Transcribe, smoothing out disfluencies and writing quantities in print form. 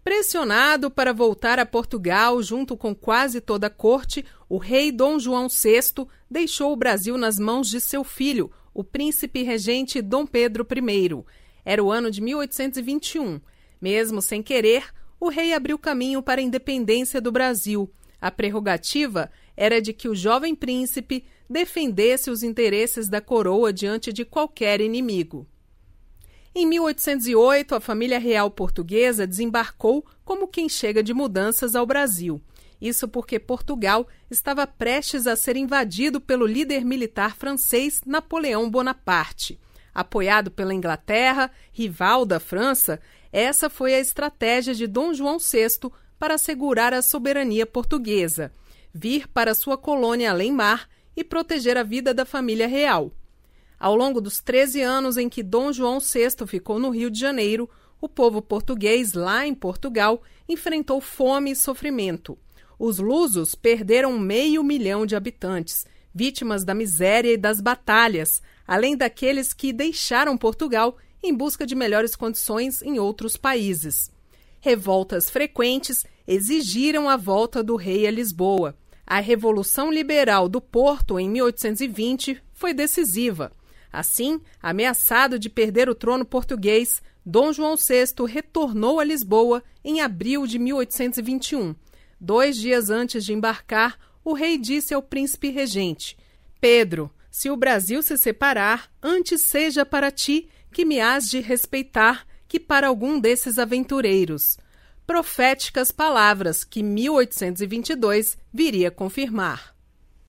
Pressionado para voltar a Portugal junto com quase toda a corte, o rei Dom João VI deixou o Brasil nas mãos de seu filho, o príncipe regente Dom Pedro I. Era o ano de 1821. Mesmo sem querer, o rei abriu caminho para a independência do Brasil. A prerrogativa era de que o jovem príncipe defendesse os interesses da coroa diante de qualquer inimigo. Em 1808, a família real portuguesa desembarcou como quem chega de mudanças ao Brasil. Isso porque Portugal estava prestes a ser invadido pelo líder militar francês Napoleão Bonaparte. Apoiado pela Inglaterra, rival da França, essa foi a estratégia de Dom João VI para assegurar a soberania portuguesa, vir para sua colônia além-mar e proteger a vida da família real. Ao longo dos 13 anos em que Dom João VI ficou no Rio de Janeiro, o povo português lá em Portugal enfrentou fome e sofrimento. Os lusos perderam 500.000 de habitantes, vítimas da miséria e das batalhas, além daqueles que deixaram Portugal em busca de melhores condições em outros países. Revoltas frequentes exigiram a volta do rei a Lisboa. A Revolução Liberal do Porto, em 1820, foi decisiva. Assim, ameaçado de perder o trono português, Dom João VI retornou a Lisboa em abril de 1821. 2 dias antes de embarcar, o rei disse ao príncipe regente: Pedro, se o Brasil se separar, antes seja para ti que me hás de respeitar que para algum desses aventureiros. Proféticas palavras que 1822 viria confirmar.